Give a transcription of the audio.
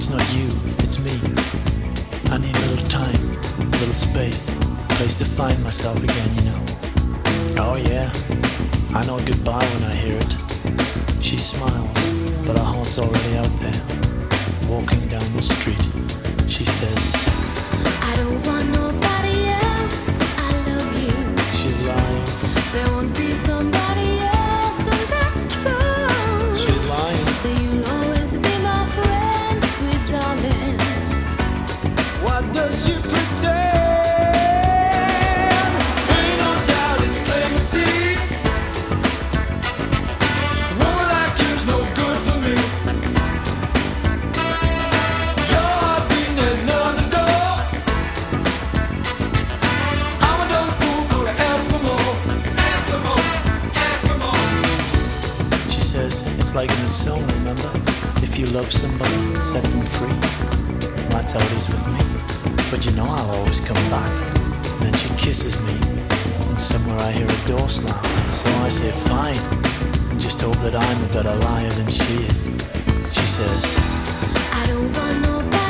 it's not you, it's me. I need a little time, a little space, a place to find myself again, you know. Oh yeah, I know goodbye when I hear it. She smiles, but her heart's already out there. Walking down the street, she says, I don't want nobody else, I love you. She's lying. There won't be somebody else, and that's true. She's lying. So you'll always be my friend, sweet darling. What does she pretend? Ain't no doubt it's plain to see. Woman like you's no good for me. Your heart beating at another door. I'm a dumb fool for to ask for more. Ask for more, ask for more. She says it's like in the song, remember? If you love somebody, set them free. That's how it is with me. But you know I'll always come back. And then she kisses me, and somewhere I hear a door slam. So I say fine, and just hope that I'm a better liar than she is. She says, I don't want nobody